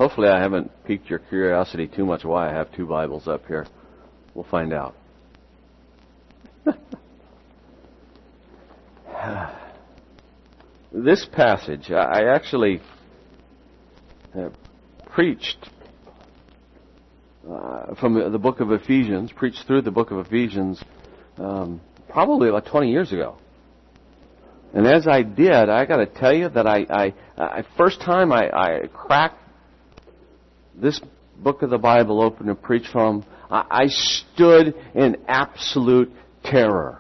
Hopefully I haven't piqued your curiosity too much why I have two Bibles up here. We'll find out. This passage, I actually preached from the book of Ephesians, preached through the book of Ephesians probably about 20 years ago. And as I did, I got to tell you that I first time I cracked this book of the Bible open to preach from, I stood in absolute terror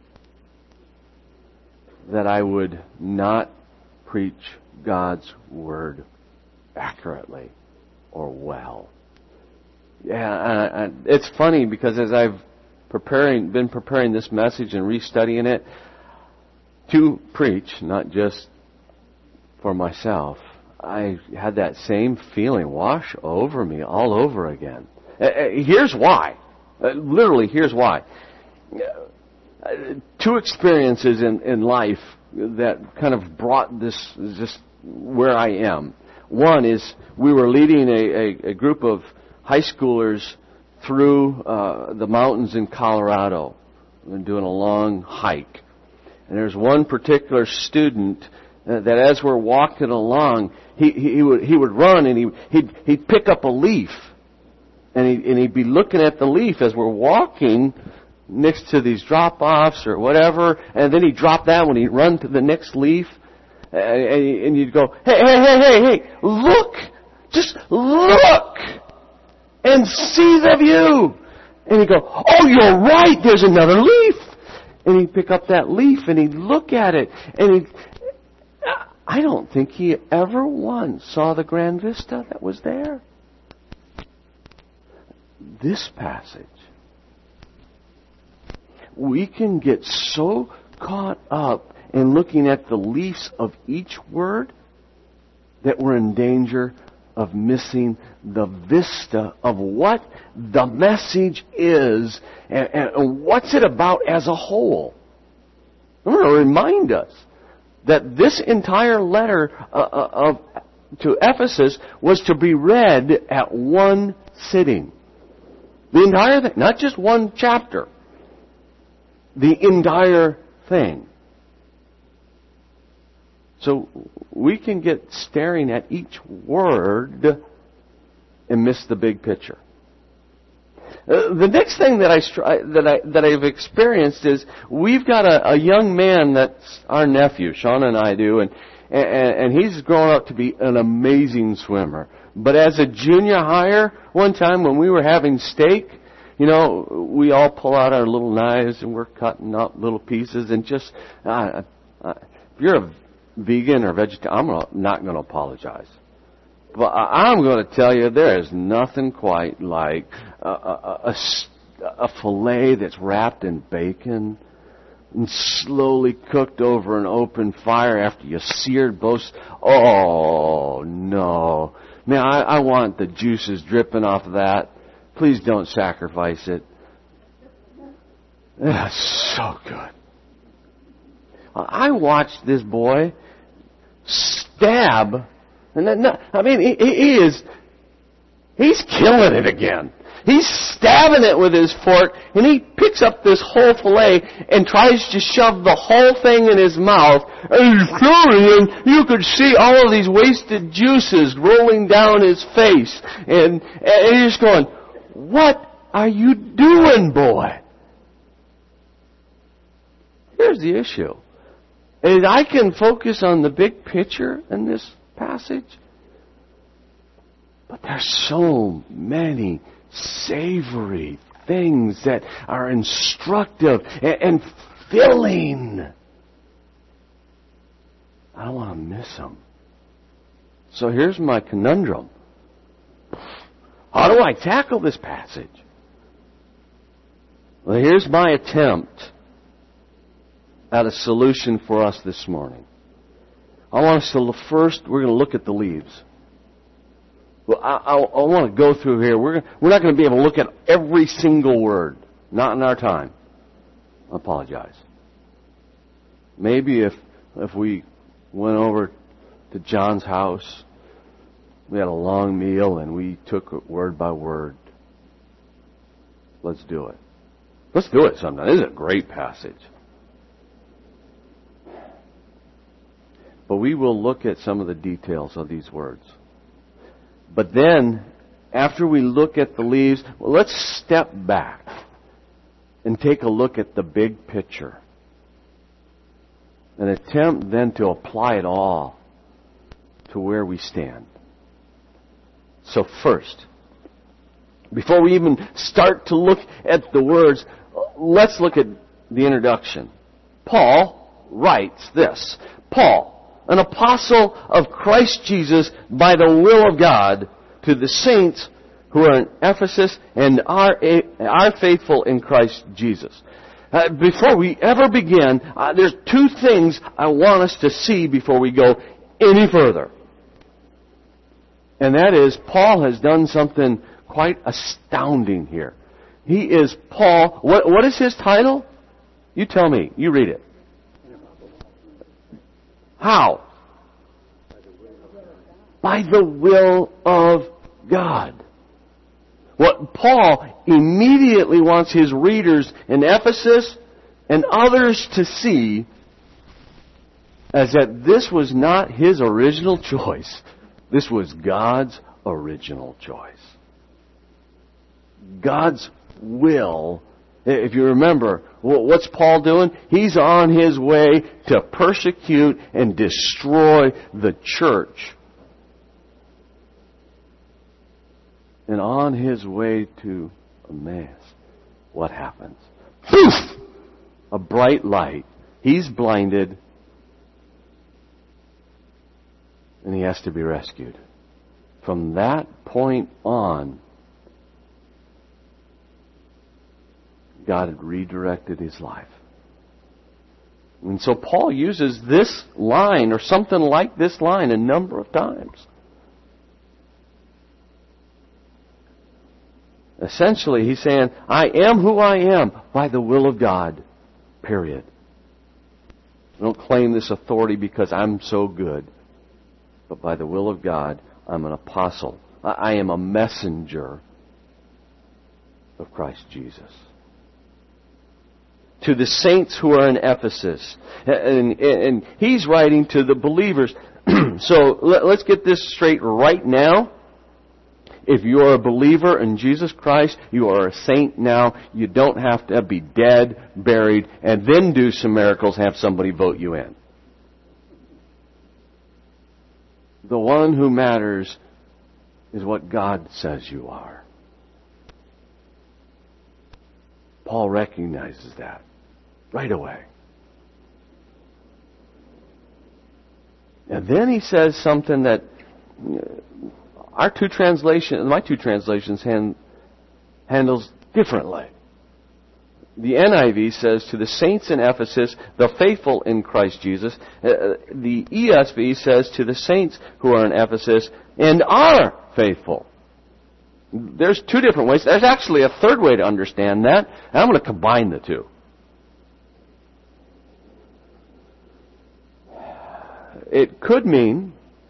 that I would not preach God's Word accurately or well. Yeah, it's funny because as I've been preparing this message and restudying it to preach, not just for myself, I had that same feeling wash over me all over again. Here's why. Literally, here's why. Two experiences in life that kind of brought this just where I am. One is we were leading a group of high schoolers through the mountains in Colorado and doing a long hike. And there's one particular student that as we're walking along, he would run and he'd pick up a leaf and he'd be looking at the leaf as we're walking next to these drop-offs or whatever, and then he'd drop that when he'd run to the next leaf, and you'd go, hey, look! Just look! And see the view! And he'd go, oh, you're right, there's another leaf! And he'd pick up that leaf and he'd look at it, and I don't think he ever once saw the grand vista that was there. This passage, we can get so caught up in looking at the leaves of each word that we're in danger of missing the vista of what the message is and what's it about as a whole. I'm going to remind us that this entire letter to Ephesus was to be read at one sitting. The entire thing, not just one chapter. The entire thing. So we can get staring at each word and miss the big picture. The next thing that I've experienced is we've got a young man that's our nephew, Sean and I do, and he's grown up to be an amazing swimmer. But as a junior hire, one time when we were having steak, you know, we all pull out our little knives and we're cutting up little pieces and just, if you're a vegan or vegetarian, I'm not going to apologize. But I'm going to tell you there is nothing quite like a fillet that's wrapped in bacon and slowly cooked over an open fire after you seared both. Oh, no. Man, I want the juices dripping off of that. Please don't sacrifice it. That's so good. I watched this boy stab, and I mean, he's killing it again. He's stabbing it with his fork, and he picks up this whole fillet and tries to shove the whole thing in his mouth. And he's throwing, and you could see all of these wasted juices rolling down his face. And he's going, what are you doing, boy? Here's the issue. And I can focus on the big picture in this passage, but there's so many savory things that are instructive and filling. I don't want to miss them. So here's my conundrum. How do I tackle this passage? Well, here's my attempt at a solution for us this morning. I want us to first, we're going to look at the leaves. Well, I want to go through here. We're not going to be able to look at every single word. Not in our time. I apologize. Maybe if we went over to John's house We had a long meal and we took it word by word. Let's do it. Let's do it sometime. This is a great passage. But we will look at some of the details of these words. But then, after we look at the leaves, let's step back and take a look at the big picture. And attempt then to apply it all to where we stand. So first, before we even start to look at the words, let's look at the introduction. Paul writes this. Paul, an apostle of Christ Jesus by the will of God, to the saints who are in Ephesus and are faithful in Christ Jesus. Before we ever begin, there's two things I want us to see before we go any further. And that is, Paul has done something quite astounding here. He is Paul. What is his title? You tell me. You read it. How? By the will of God. What Paul immediately wants his readers in Ephesus and others to see is that this was not his original choice. This was God's original choice. God's will. If you remember, what's Paul doing? He's on his way to persecute and destroy the church. And on his way to Emmaus, what happens? Poof! A bright light. He's blinded. And he has to be rescued. From that point on, God had redirected his life. And so Paul uses this line, or something like this line, a number of times. Essentially, he's saying, I am who I am by the will of God. Period. I don't claim this authority because I'm so good. But by the will of God, I'm an apostle. I am a messenger of Christ Jesus. To the saints who are in Ephesus. And he's writing to the believers. So let's get this straight right now. If you are a believer in Jesus Christ, you are a saint now. You don't have to be dead, buried, and then do some miracles, have somebody vote you in. The one who matters is what God says you are. Paul recognizes that right away. And then he says something that my two translations handles differently. The NIV says, to the saints in Ephesus, the faithful in Christ Jesus. The ESV says, to the saints who are in Ephesus and are faithful. There's two different ways. There's actually a third way to understand that, and I'm going to combine the two. It could mean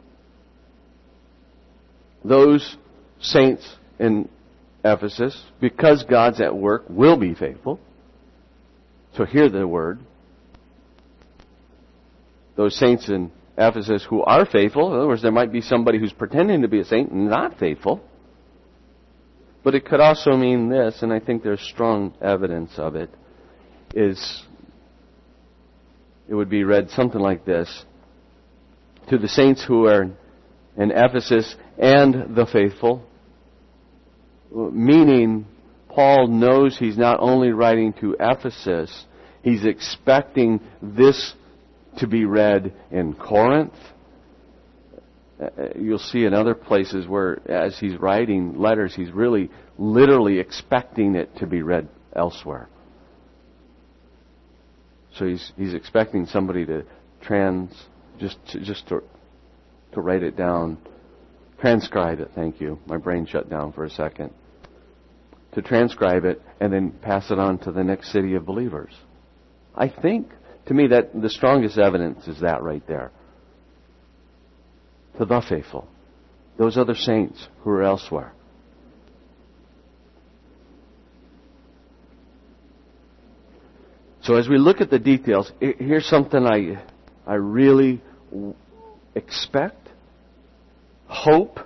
those saints in Ephesus, because God's at work, will be faithful. So hear the word. Those saints in Ephesus who are faithful. In other words, there might be somebody who's pretending to be a saint and not faithful. But it could also mean this, and I think there's strong evidence of it, is it would be read something like this. To the saints who are in Ephesus and the faithful, meaning Paul knows he's not only writing to Ephesus, he's expecting this to be read in Corinth. You'll see in other places where, as he's writing letters, he's really literally expecting it to be read elsewhere. So he's expecting somebody to to write it down, transcribe it. Thank you. My brain shut down for a second. To transcribe it and then pass it on to the next city of believers. I think, to me, that the strongest evidence is that right there. To the faithful. those other saints who are elsewhere. So as we look at the details, here's something I really expect, hope,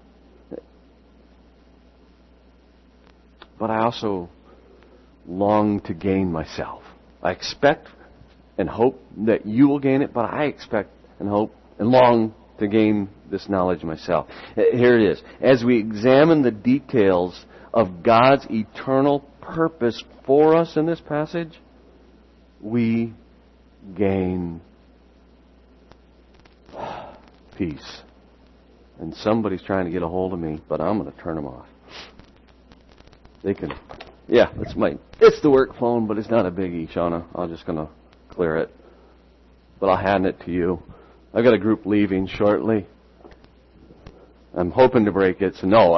but I also long to gain myself. I expect and hope that you will gain it, but I expect and hope and long to gain this knowledge myself. Here it is. As we examine the details of God's eternal purpose for us in this passage, we gain peace. And somebody's trying to get a hold of me, but I'm going to turn them off. They can, yeah, it's the work phone, but it's not a biggie, Shauna. I'm just going to clear it. But I'll hand it to you. I've got a group leaving shortly. I'm hoping to break it, so no,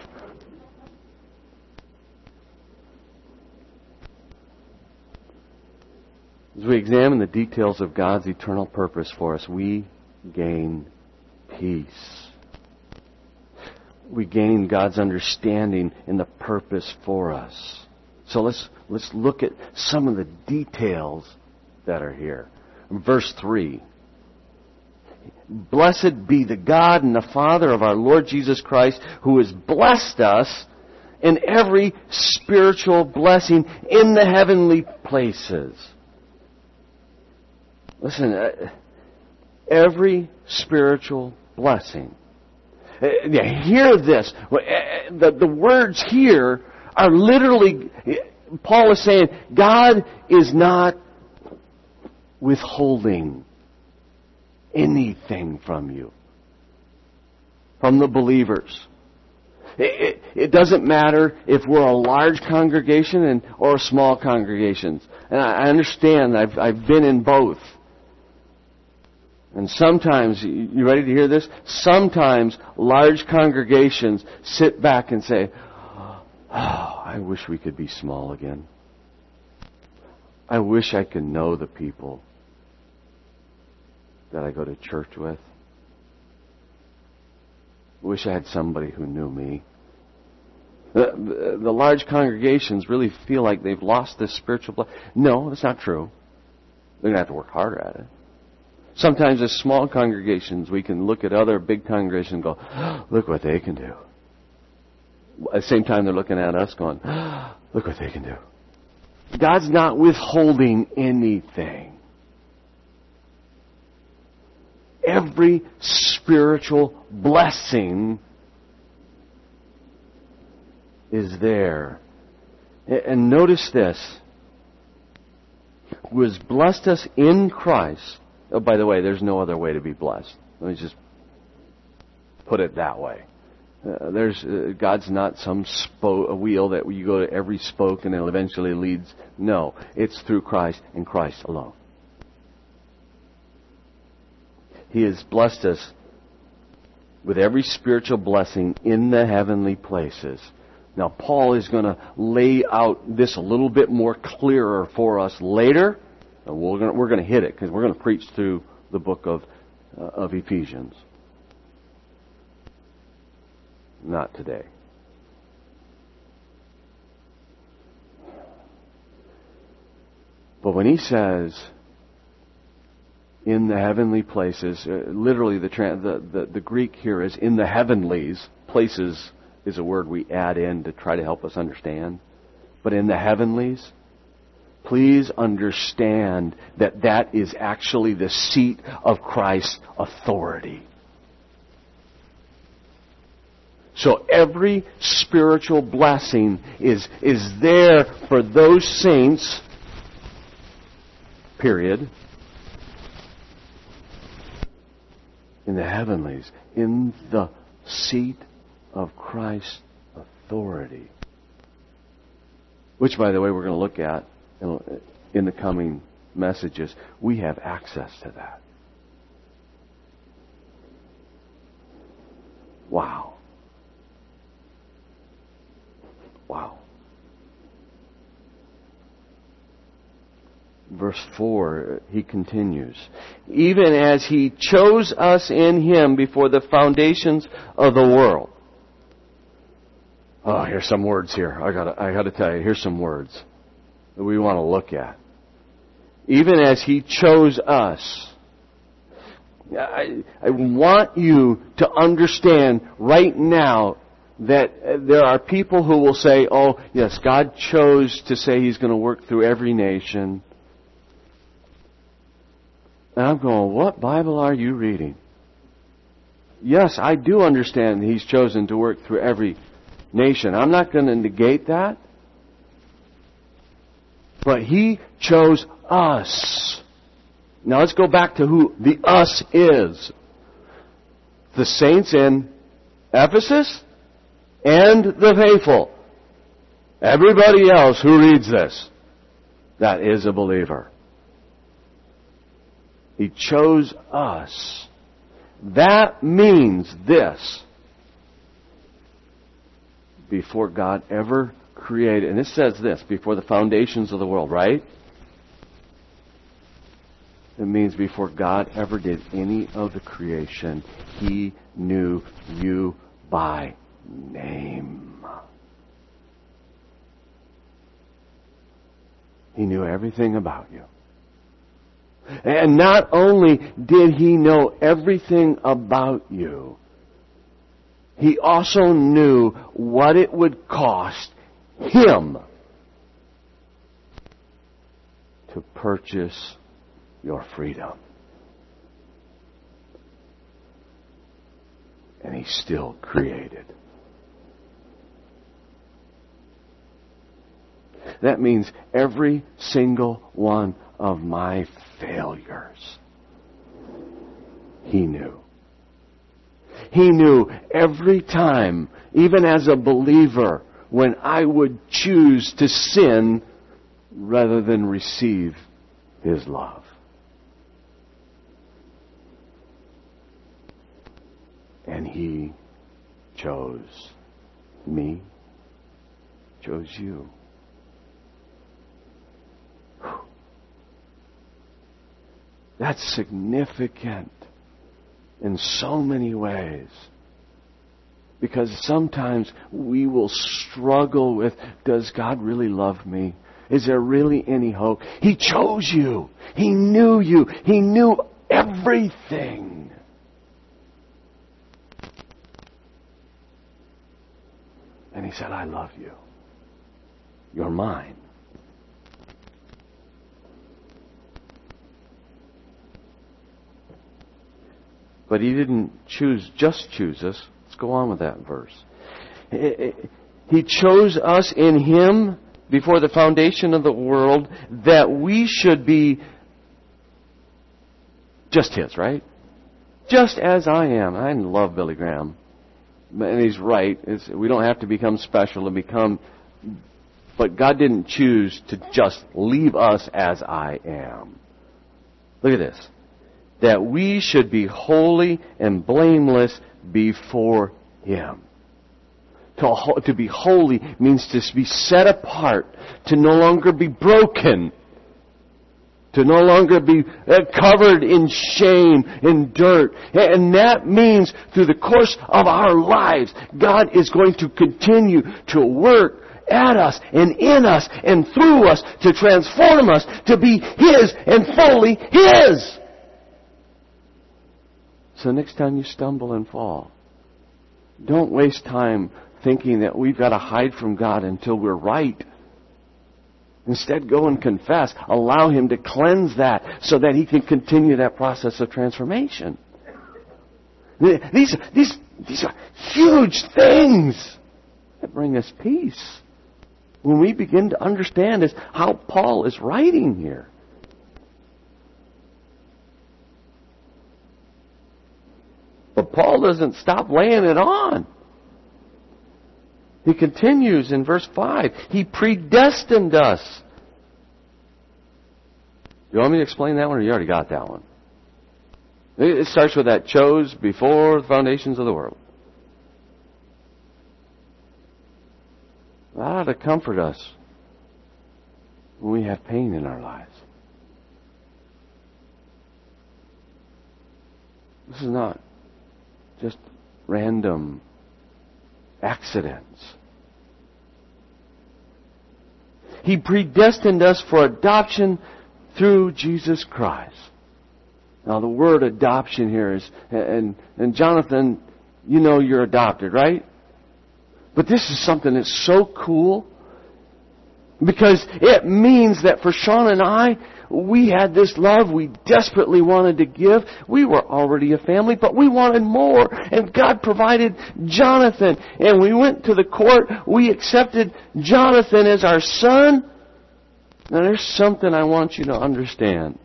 As we examine the details of God's eternal purpose for us, we gain peace. We gain God's understanding in the purpose for us. So let's look at some of the details that are here. Verse 3. Blessed be the God and the Father of our Lord Jesus Christ, who has blessed us in every spiritual blessing in the heavenly places. Listen, every spiritual blessing. Hear this. The words here are literally, Paul is saying, God is not withholding anything from you, from the believers. It doesn't matter if we're a large congregation or small congregations. And I understand, I've been in both. And sometimes, you ready to hear this? Sometimes large congregations sit back and say, oh, I wish we could be small again. I wish I could know the people that I go to church with. I wish I had somebody who knew me. The large congregations really feel like they've lost this spiritual blessing. No, that's not true. They're going to have to work harder at it. Sometimes as small congregations, we can look at other big congregations and go, oh, look what they can do. At the same time, they're looking at us going, oh, look what they can do. God's not withholding anything. Every spiritual blessing is there. And notice this. Who has blessed us in Christ. Oh, by the way, there's no other way to be blessed. Let me just put it that way. God's not some a wheel that you go to every spoke and it eventually leads. No, it's through Christ and Christ alone. He has blessed us with every spiritual blessing in the heavenly places. Now, Paul is going to lay out this a little bit more clearer for us later. We're going to hit it because we're going to preach through the book of Ephesians. Not today. But when he says in the heavenly places, literally the Greek here is in the heavenlies. Places is a word we add in to try to help us understand. But in the heavenlies, please understand that is actually the seat of Christ's authority. So every spiritual blessing is there for those saints, period, in the heavenlies, in the seat of Christ's authority. Which, by the way, we're going to look at in the coming messages. We have access to that. Wow. Wow. Verse 4, he continues, even as he chose us in him before the foundations of the world. Oh, here's some words here. I gotta tell you, here's some words that we want to look at. Even as he chose us. I want you to understand right now that there are people who will say, oh, yes, God chose to say He's going to work through every nation. And I'm going, what Bible are you reading? Yes, I do understand He's chosen to work through every nation. I'm not going to negate that. But He chose us. Now let's go back to who the us is. The saints in Ephesus and the faithful. Everybody else who reads this, that is a believer. He chose us. That means this. Before God ever created, and it says this, before the foundations of the world, right? It means before God ever did any of the creation, He knew you by name. He knew everything about you. And not only did He know everything about you, He also knew what it would cost Him to purchase your freedom. And He still created. That means every single one of my failures, He knew. He knew every time, even as a believer, when I would choose to sin rather than receive His love. And He chose me, chose you. That's significant in so many ways. Because sometimes we will struggle with, does God really love me? Is there really any hope? He chose you. He knew you. He knew everything. And He said, I love you. You're mine. But He didn't just choose us. Let's go on with that verse. He chose us in Him before the foundation of the world that we should be just His, right? Just as I am. I love Billy Graham. And he's right. We don't have to become special to become... But God didn't choose to just leave us as I am. Look at this. That we should be holy and blameless before Him. To be holy means to be set apart, to no longer be broken, to no longer be covered in shame and dirt. And that means through the course of our lives, God is going to continue to work at us and in us and through us to transform us to be His and fully His. So next time you stumble and fall, don't waste time thinking that we've got to hide from God until we're right. Instead, go and confess. Allow Him to cleanse that so that He can continue that process of transformation. These are huge things that bring us peace. When we begin to understand is how Paul is writing here. But Paul doesn't stop laying it on. He continues in verse 5. He predestined us. You want me to explain that one, or you already got that one? It starts with that chose before the foundations of the world. That ought to comfort us when we have pain in our lives. This is not just random accidents. He predestined us for adoption through Jesus Christ. Now the word adoption here is, and Jonathan, you know you're adopted, right? But this is something that's so cool, because it means that for Sean and I, we had this love we desperately wanted to give. We were already a family, but we wanted more. And God provided Jonathan. And we went to the court. We accepted Jonathan as our son. Now there's something I want you to understand.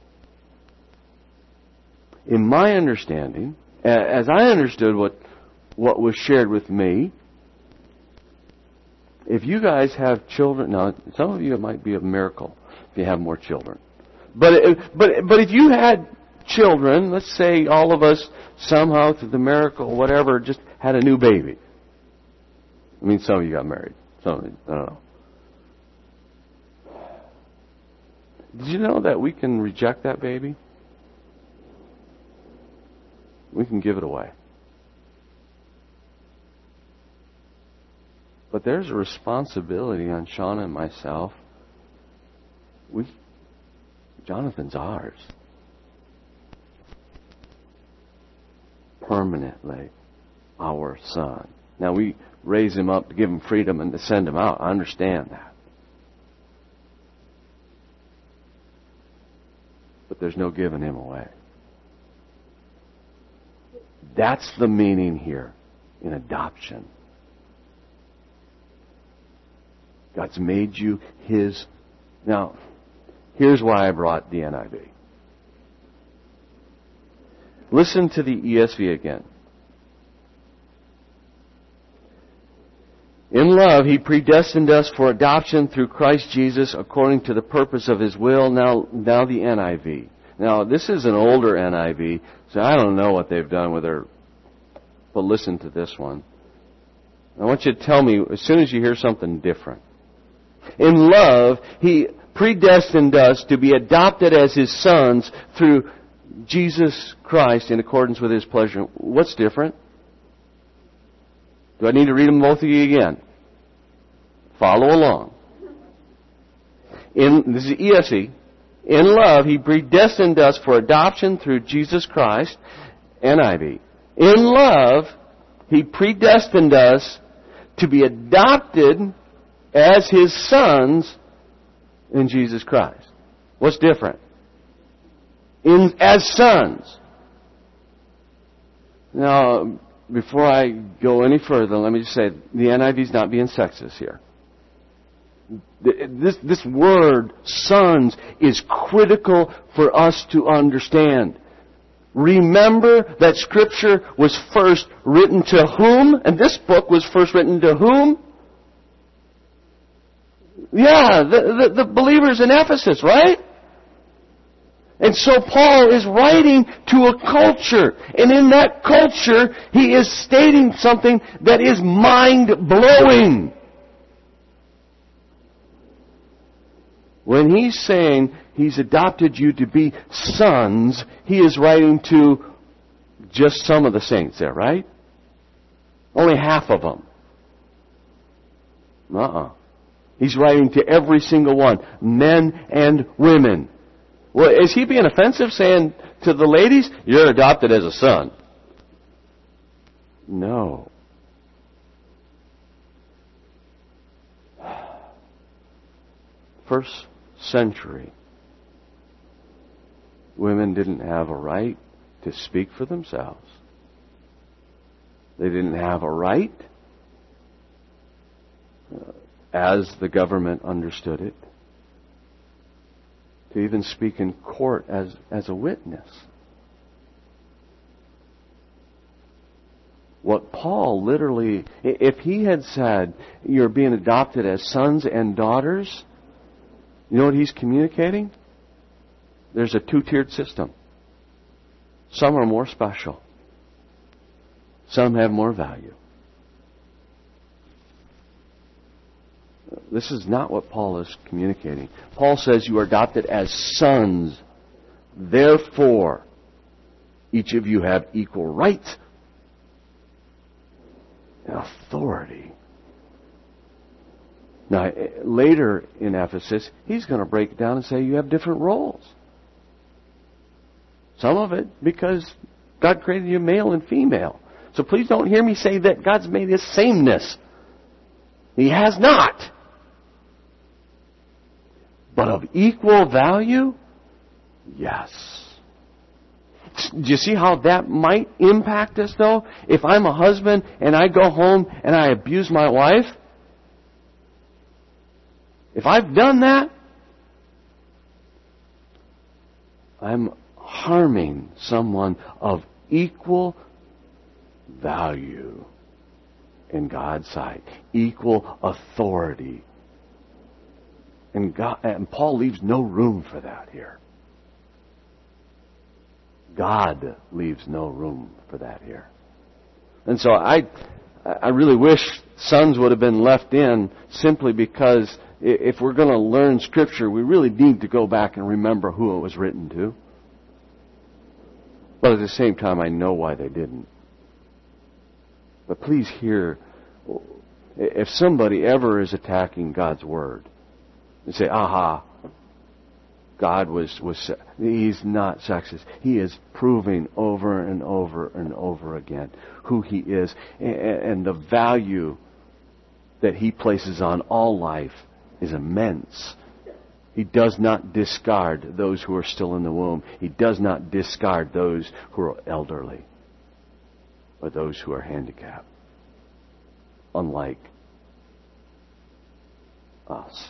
In my understanding, as I understood what was shared with me, if you guys have children, now some of you it might be a miracle if you have more children. But if you had children, let's say all of us somehow through the miracle, whatever, just had a new baby. I mean, some of you got married. Some of you, I don't know. Did you know that we can reject that baby? We can give it away. But there's a responsibility on Shauna and myself. Jonathan's ours. Permanently our son. Now we raise him up to give him freedom and to send him out. I understand that. But there's no giving him away. That's the meaning here in adoption. God's made you His. Now, here's why I brought the NIV. Listen to the ESV again. In love, He predestined us for adoption through Christ Jesus according to the purpose of His will. Now the NIV. Now, this is an older NIV, so I don't know what they've done with their... But listen to this one. I want you to tell me as soon as you hear something different. In love, He predestined us to be adopted as His sons through Jesus Christ in accordance with His pleasure. What's different? Do I need to read them both of you again? Follow along. This is ESV. In love, He predestined us for adoption through Jesus Christ. NIV. In love, He predestined us to be adopted as His sons in Jesus Christ. What's different? As sons. Now, before I go any further, let me just say, the NIV is not being sexist here. This word, sons, is critical for us to understand. Remember that Scripture was first written to whom? And this book was first written to whom? Yeah, the believers in Ephesus, right? And so Paul is writing to a culture. And in that culture, he is stating something that is mind-blowing. When he's saying He's adopted you to be sons, he is writing to just some of the saints there, right? Only half of them. He's writing to every single one, men and women. Well, is he being offensive saying to the ladies, you're adopted as a son? No. First century, women didn't have a right to speak for themselves. They didn't have a right, as the government understood it, to even speak in court as a witness. What Paul literally, if he had said, you're being adopted as sons and daughters, you know what he's communicating? There's a two-tiered system. Some are more special. Some have more value. This is not what Paul is communicating. Paul says you are adopted as sons. Therefore, Each of you have equal rights and authority. Now, later in Ephesus, he's going to break it down and say you have different roles. Some of it because God created you male and female. So please don't hear me say that God's made his sameness. He has not. But of equal value? Yes. Do you see how that might impact us, though? If I'm a husband and I go home and I abuse my wife, if I've done that, I'm harming someone of equal value in God's sight, equal authority. And Paul leaves no room for that here. God leaves no room for that here. And so I really wish sons would have been left in, simply because if we're going to learn Scripture, we really need to go back and remember who it was written to. But at the same time, I know why they didn't. But please hear, if somebody ever is attacking God's Word, and say, aha, God he's not sexist. He is proving over and over and over again who he is and the value that he places on all life is immense. He does not discard those who are still in the womb. He does not discard those who are elderly or those who are handicapped. Unlike us.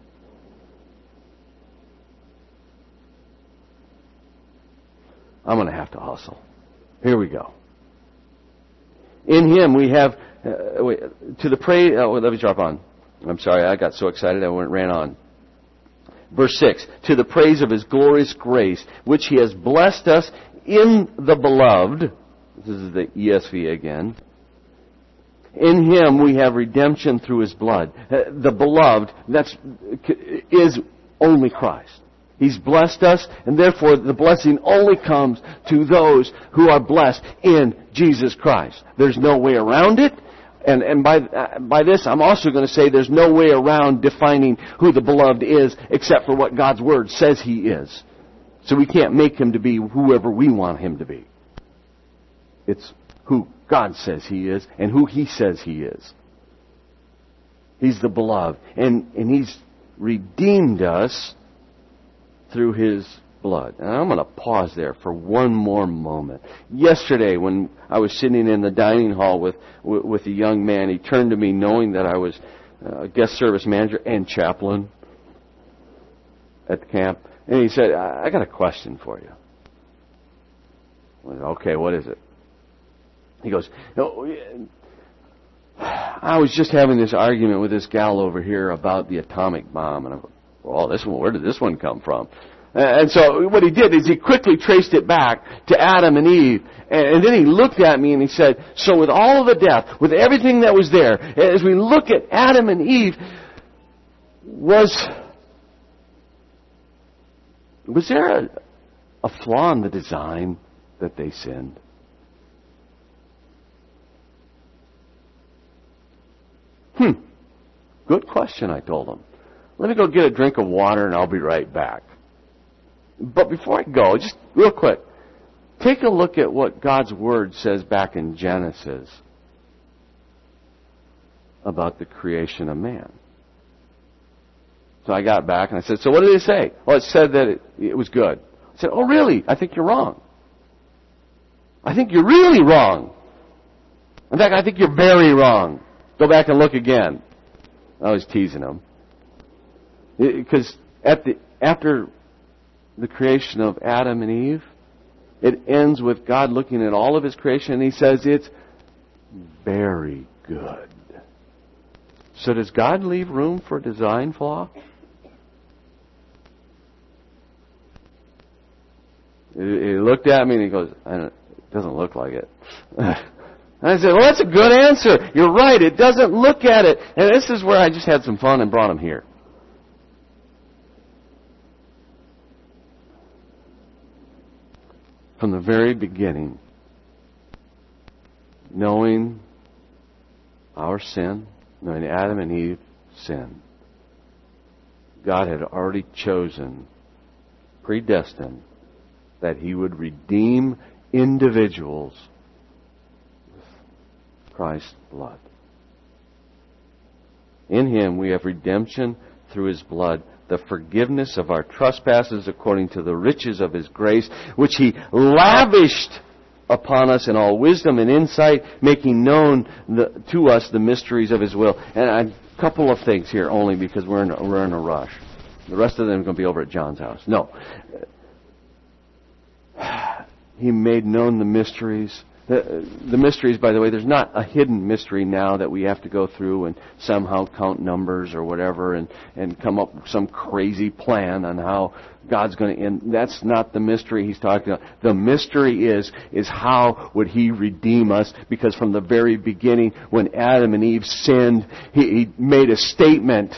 I'm going to have to hustle. Here we go. In him we have, to the praise, let me drop on. I'm sorry, I got so excited I ran on. Verse 6, to the praise of his glorious grace, which he has blessed us in the beloved. This is the ESV again. In him we have redemption through his blood. The beloved, is only Christ. He's blessed us, and therefore the blessing only comes to those who are blessed in Jesus Christ. There's no way around it. And by this, I'm also going to say there's no way around defining who the beloved is except for what God's Word says he is. So we can't make him to be whoever we want him to be. It's who God says he is and who he says he is. He's the beloved. And he's redeemed us through his blood. And I'm going to pause there for one more moment. Yesterday, when I was sitting in the dining hall with a young man, he turned to me knowing that I was a guest service manager and chaplain at the camp. And he said, I got a question for you. I said, okay, what is it? He goes, I was just having this argument with this gal over here about the atomic bomb. And I go, well, where did this one come from? And so what he did is he quickly traced it back to Adam and Eve. And then he looked at me and he said, so with all of the death, with everything that was there, as we look at Adam and Eve, was there a flaw in the design that they sinned? Good question, I told him. Let me go get a drink of water and I'll be right back. But before I go, just real quick, take a look at what God's Word says back in Genesis about the creation of man. So I got back and I said, so what did it say? Well, it said that it was good. I said, oh really? I think you're wrong. I think you're really wrong. In fact, I think you're very wrong. Go back and look again. I was teasing him. Because after the creation of Adam and Eve, it ends with God looking at all of his creation and he says it's very good. So does God leave room for design flaw? He looked at me and he goes, it doesn't look like it. And I said, well, that's a good answer. You're right. It doesn't look at it. And this is where I just had some fun and brought him here. from the very beginning, knowing our sin, knowing Adam and Eve's sin, God had already chosen, predestined, that He would redeem individuals with Christ's blood. In Him we have redemption through His blood, the forgiveness of our trespasses according to the riches of His grace, which He lavished upon us in all wisdom and insight, making known to us the mysteries of His will. And a couple of things here only because we're in a rush. The rest of them are going to be over at John's house. No. He made known the mysteries. The mysteries, by the way, there's not a hidden mystery now that we have to go through and somehow count numbers or whatever and come up with some crazy plan on how God's going to end. That's not the mystery He's talking about. The mystery is how would He redeem us? Because from the very beginning, when Adam and Eve sinned, He made a statement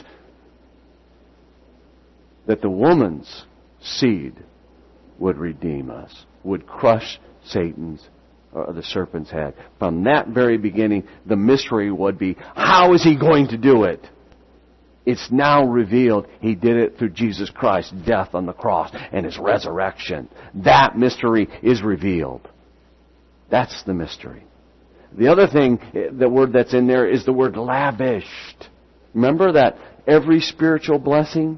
that the woman's seed would redeem us, would crush Satan's or the serpent's head. From that very beginning, the mystery would be, how is He going to do it? It's now revealed. He did it through Jesus Christ's death on the cross and His resurrection. That mystery is revealed. That's the mystery. The other thing, the word that's in there is the word lavished. Remember that every spiritual blessing?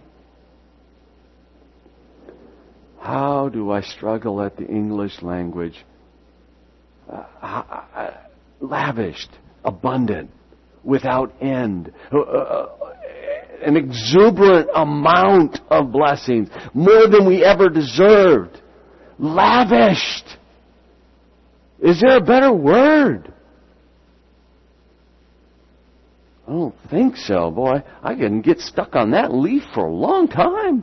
How do I struggle at the English language? Lavished, abundant, without end, an exuberant amount of blessings, more than we ever deserved. Lavished. Is there a better word? I don't think so. Boy, I can get stuck on that leaf for a long time.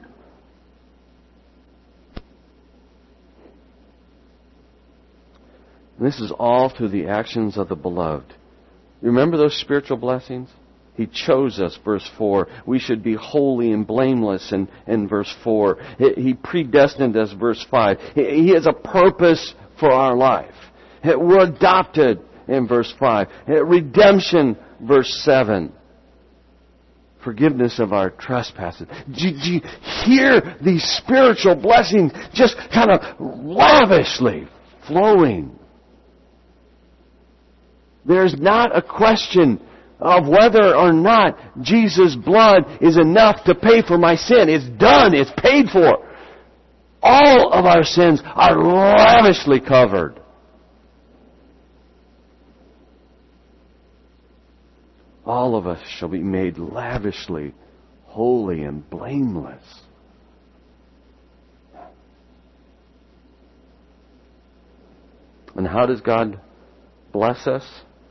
And this is all through the actions of the beloved. You remember those spiritual blessings? He chose us, verse 4. We should be holy and blameless in verse 4. He predestined us, verse 5. He has a purpose for our life. We're adopted in verse 5. Redemption, verse 7. Forgiveness of our trespasses. Do you hear these spiritual blessings just kind of lavishly flowing? There's not a question of whether or not Jesus' blood is enough to pay for my sin. It's done. It's paid for. All of our sins are lavishly covered. All of us shall be made lavishly holy and blameless. And how does God bless us?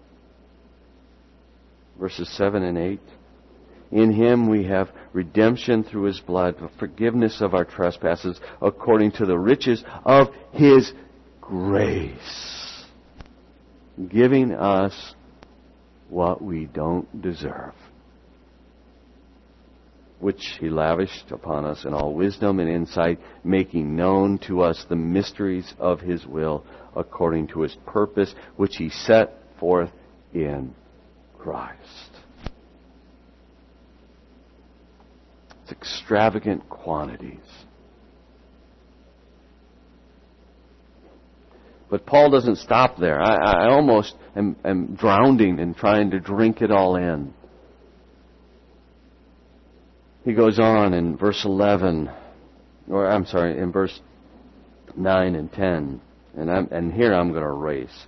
Verses 7 and 8. In Him we have redemption through His blood, the forgiveness of our trespasses, according to the riches of His grace, giving us what we don't deserve, which He lavished upon us in all wisdom and insight, making known to us the mysteries of His will, according to His purpose, which He set forth in Christ. It's extravagant quantities. But Paul doesn't stop there. I almost am drowning in trying to drink it all in. He goes on in verse 11, in verse 9 and 10. And here I'm going to erase.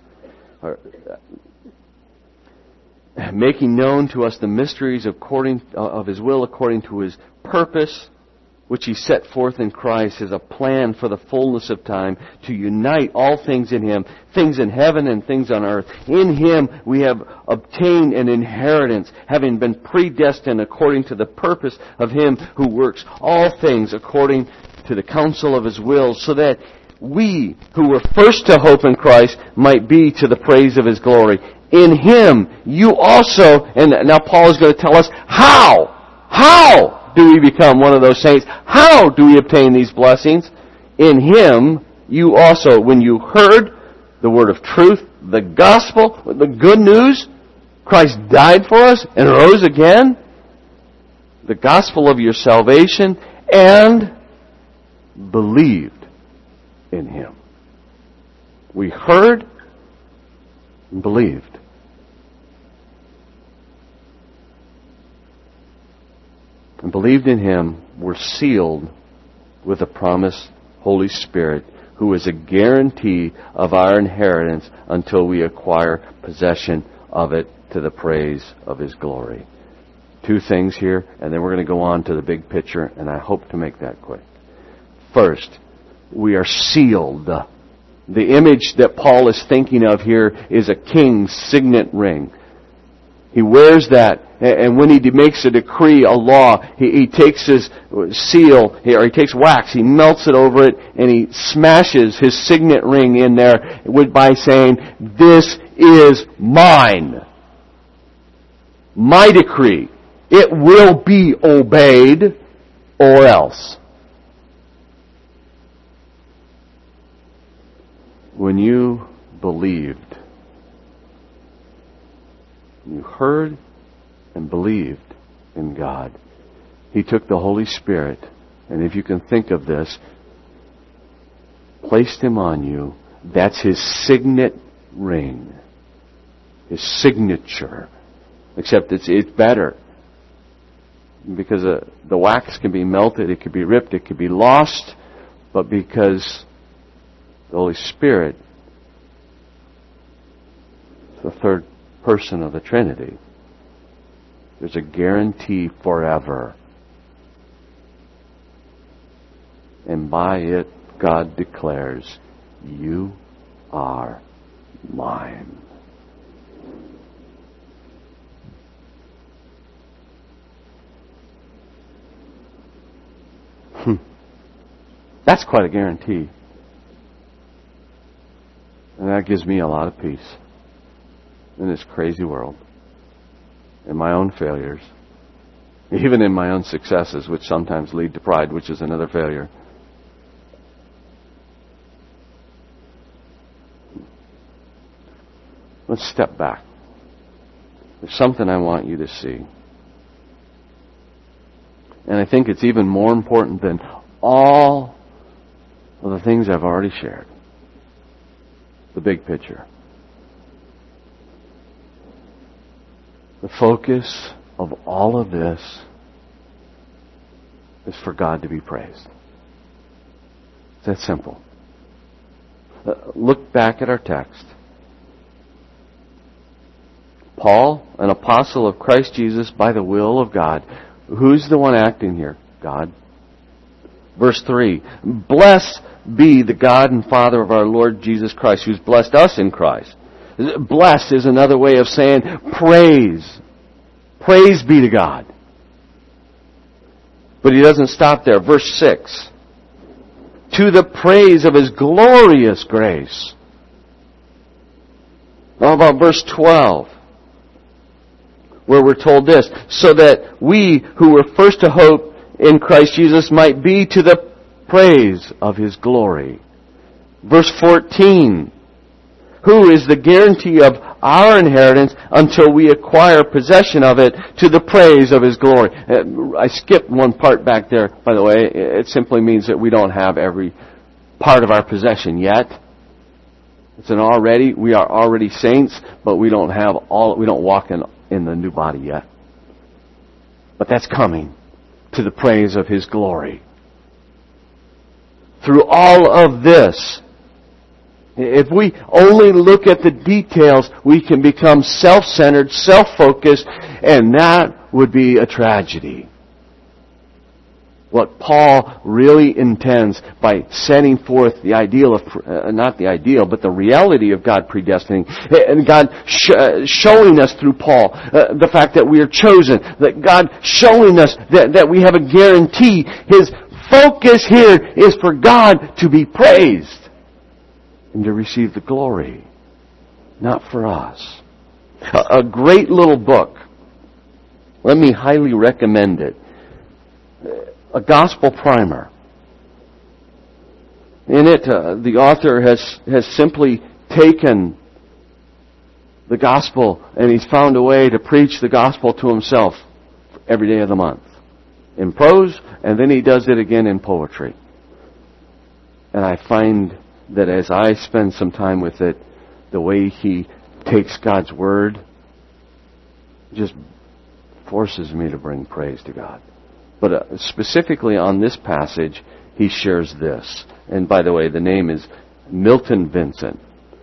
Making known to us the mysteries of His will according to His purpose, which He set forth in Christ as a plan for the fullness of time, to unite all things in Him, things in heaven and things on earth. In Him we have obtained an inheritance, having been predestined according to the purpose of Him who works all things according to the counsel of His will, so that we who were first to hope in Christ might be to the praise of His glory. In Him you also, and now Paul is going to tell us how do we become one of those saints? How do we obtain these blessings? In Him you also, when you heard the word of truth, the gospel, the good news, Christ died for us and rose again, the gospel of your salvation, and believed in Him. We heard and believed. And believed in Him, we're sealed with the promised Holy Spirit, who is a guarantee of our inheritance until we acquire possession of it to the praise of His glory. Two things here, and then we're going to go on to the big picture, and I hope to make that quick. First, we are sealed. The image that Paul is thinking of here is a king's signet ring. He wears that, and when he makes a decree, a law, he takes his seal, or he takes wax, he melts it over it, and he smashes his signet ring in there by saying, "This is mine. My decree. It will be obeyed, or else." When you believed, you heard and believed in God, He took the Holy Spirit, and if you can think of this, placed Him on you. That's His signet ring. His signature. Except it's better. Because the wax can be melted, it could be ripped, it could be lost, but because the Holy Spirit, the third person of the Trinity, there's a guarantee forever. And by it, God declares, "You are mine." That's quite a guarantee. And that gives me a lot of peace in this crazy world, in my own failures, even in my own successes, which sometimes lead to pride, which is another failure. Let's step back. There's something I want you to see. And I think it's even more important than all of the things I've already shared. The big picture. The focus of all of this is for God to be praised. It's that simple. Look back at our text. Paul, an apostle of Christ Jesus by the will of God. Who's the one acting here? God. Verse 3. Blessed be the God and Father of our Lord Jesus Christ, who's blessed us in Christ. Blessed is another way of saying praise. Praise be to God. But he doesn't stop there. Verse 6. To the praise of His glorious grace. How about verse 12? Where we're told this, so that we who were first to hope in Christ Jesus might be to the praise of His glory. Verse 14, who is the guarantee of our inheritance until we acquire possession of it to the praise of His glory. I skipped one part back there, by the way. It simply means that we don't have every part of our possession yet. It's an already, we are already saints, but we don't walk in the new body yet. But that's coming to the praise of His glory. Through all of this, if we only look at the details, we can become self-centered, self-focused, and that would be a tragedy. What Paul really intends by setting forth the ideal of, not the ideal, but the reality of God predestining, and God showing us through Paul the fact that we are chosen, that God showing us that we have a guarantee. His focus here is for God to be praised and to receive the glory, not for us. A great little book. Let me highly recommend it. A gospel primer. In it, the author has simply taken the gospel and he's found a way to preach the gospel to himself every day of the month. In prose, and then he does it again in poetry. And I find that as I spend some time with it, the way he takes God's Word just forces me to bring praise to God. But specifically on this passage, he shares this. And by the way, the name is Milton Vincent.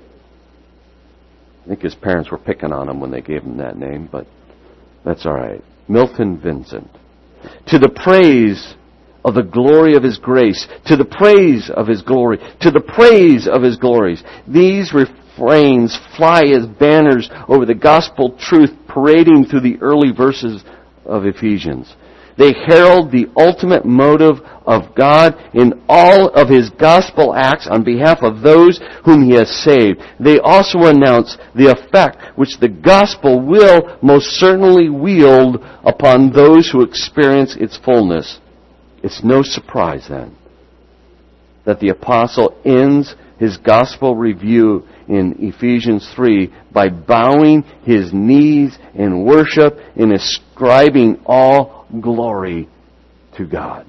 I think his parents were picking on him when they gave him that name, but that's all right. Milton Vincent. To the praise of the glory of His grace, to the praise of His glory, to the praise of His glories. These refrains fly as banners over the gospel truth parading through the early verses of Ephesians. They herald the ultimate motive of God in all of His gospel acts on behalf of those whom He has saved. They also announce the effect which the gospel will most certainly wield upon those who experience its fullness. It's no surprise then that the apostle ends his gospel review in Ephesians 3 by bowing his knees in worship and ascribing all glory to God.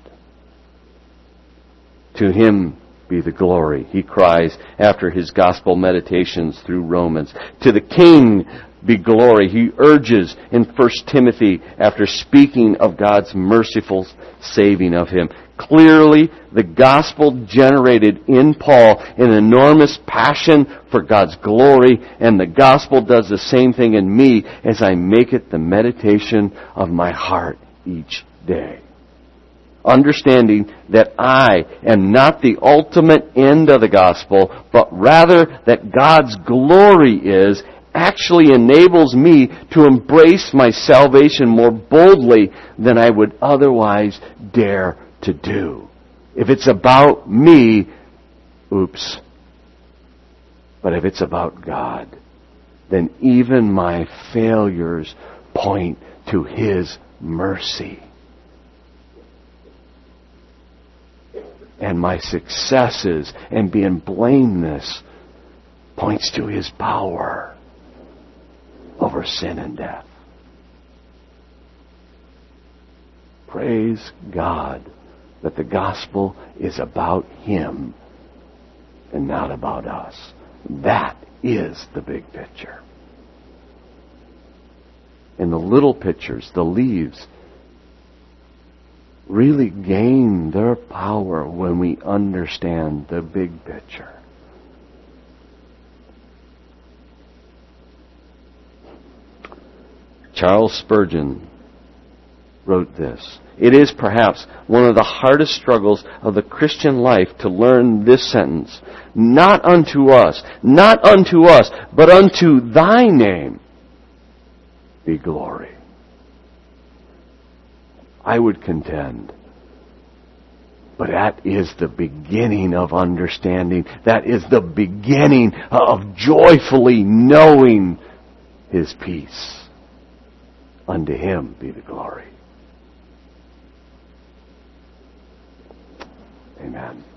To Him be the glory, he cries after his gospel meditations through Romans. To the King be glory, he urges in 1 Timothy after speaking of God's merciful saving of him. Clearly, the gospel generated in Paul an enormous passion for God's glory, and the gospel does the same thing in me as I make it the meditation of my heart each day. Understanding that I am not the ultimate end of the gospel, but rather that God's glory is, actually enables me to embrace my salvation more boldly than I would otherwise dare to do. If it's about me, oops. But if it's about God, then even my failures point to His mercy. And my successes and being blameless points to His power over sin and death. Praise God that the gospel is about Him and not about us. That is the big picture. And the little pictures, the leaves, really gain their power when we understand the big picture. Charles Spurgeon wrote this. It is perhaps one of the hardest struggles of the Christian life to learn this sentence. Not unto us, but unto Thy name be glory. I would contend. But that is the beginning of understanding. That is the beginning of joyfully knowing His peace. Unto Him be the glory. Amen.